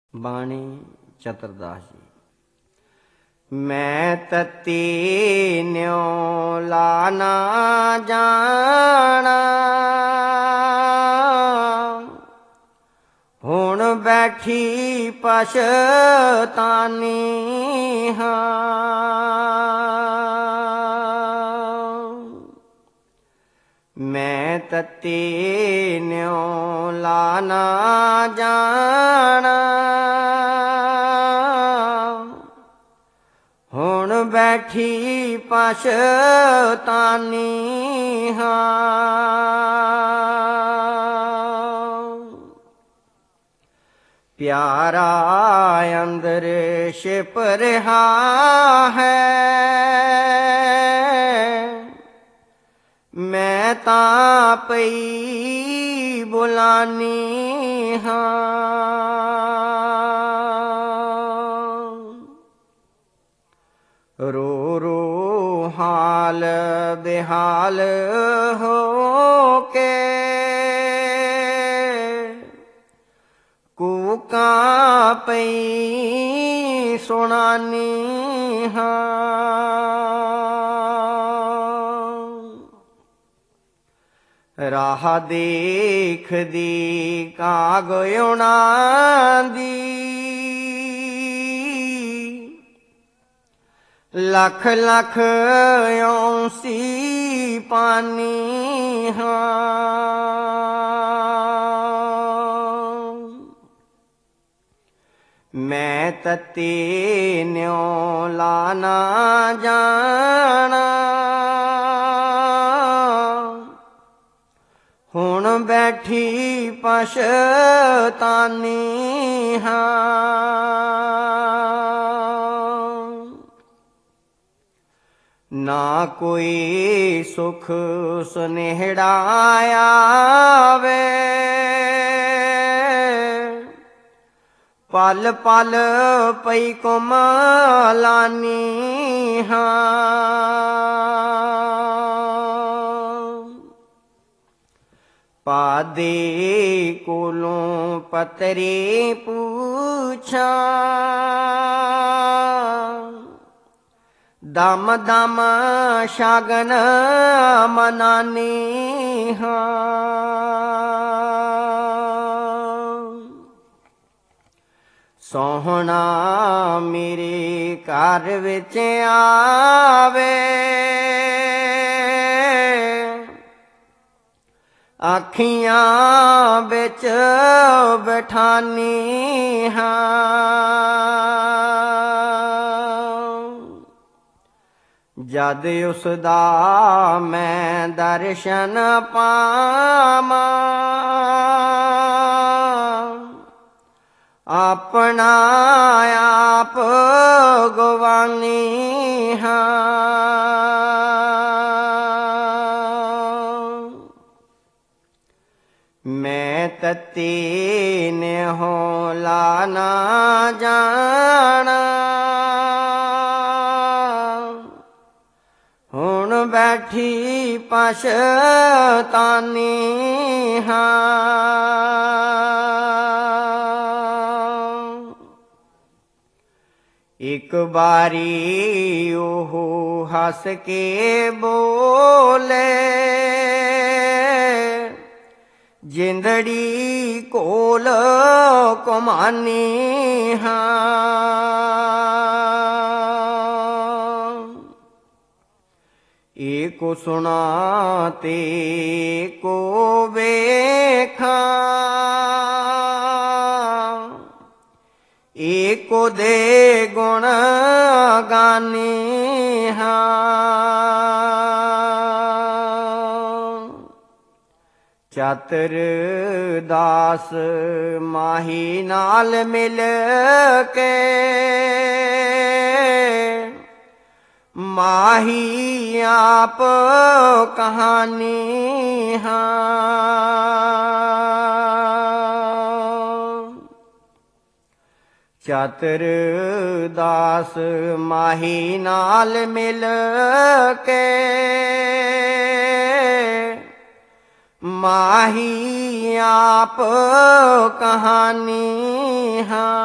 ਬਾਣੀ ਚਤਰਦਾਸ ਜੀ। ਮੈਂ ਤਤੀ ਨਿਉ ਲਾ ਨਾ ਜਾਣਾ, ਹੁਣ ਬੈਠੀ ਪਛਤਾਨੀ ਹਾਂ। ਮੈਂ ਤਤੀ ਨਿਉ ਲਾ ਨਾ ਜਾਣਾ, ਹੁਣ ਬੈਠੀ ਪਛਤਾਨੀ ਹਾਂ। ਪਿਆਰਾ ਅੰਦਰ ਛਿਪ ਰਿਹਾ ਹੈ, ਮੈਂ ਤਾਂ ਪਈ ਬੁਲਾਨੀ ਹਾਂ। ਰੋ ਰੋ ਹਾਲ ਬੇਹਾਲ ਹੋ ਕੇ, ਕੂਕਾਂ ਪਈ ਸੁਣਾਨੀ ਹਾਂ। ਰਾਹ ਦੇਖਦੀ ਕਾਗਉਣਾ ਦੀ, ਲੱਖ ਲੱਖ ਔਂਸੀ ਪਾਨੀ ਹਾਂ। ਮੈਂ ਤਤੀ ਨਿਉ ਲਾ ਨਾ ਜਾਣਾ, ਹੁਣ ਬੈਠੀ ਪਛਤਾਨੀ ਹਾਂ। ਨਾ ਕੋਈ ਸੁਖ ਸੁਨੇਹੜਾ ਆਵੇ, ਪਲ ਪਲ ਪਈ ਕੁਮਲਾਨੀ ਹਾਂ। ਪਾਦੇ ਕੋਲੋਂ ਪਤਰੇ ਪੁੱਛਾਂ, ਦਮ ਦਮ ਸ਼ਗਨ ਮਨਾਨੀ ਹਾਂ। ਸੋਹਣਾ ਮੇਰੇ ਘਰ ਵਿੱਚ ਆਵੇ, ਅੱਖੀਆਂ ਵਿੱਚ ਬਿਠਾਨੀ ਹਾਂ। ਜਦ ਉਸਦਾ ਮੈਂ ਦਰਸ਼ਨ ਪਾਵਾਂ, ਆਪਣਾ ਆਪ ਗਵਾਨੀ ਹਾਂ। ਮੈਂ ਤਤੀ ਨਿਉ ਲਾ ਨਾ ਜਾਣਾ, ਹੁਣ ਬੈਠੀ ਪਛਤਾਨੀ ਹਾਂ। ਇੱਕ ਵਾਰੀ ਉਹ ਹੱਸ ਕੇ ਬੋਲੇ, ਜਿੰਦੜੀ ਕੋਲ ਕੁਮਾਨੀ ਹਾਂ। ਏਕੋ ਸੁਣਾ ਤੇ ਕੋ ਵੇਖਾਂ, ਏਕੋ ਦੇ ਗੁਣ ਗਾਨੀ ਹਾਂ। ਚਤਰ ਦਾਸ ਮਾਹੀ ਨਾਲ ਮਿਲ ਕੇ, ਮਾਹੀ ਆਪ ਕਹਾਨੀ ਹਾਂ। ਚਤਰ ਦਾਸ ਮਾਹੀ ਨਾਲ ਮਿਲ ਕੇ, ਮਾਹੀ ਆਪ ਕਹਾਨੀ ਹਾਂ।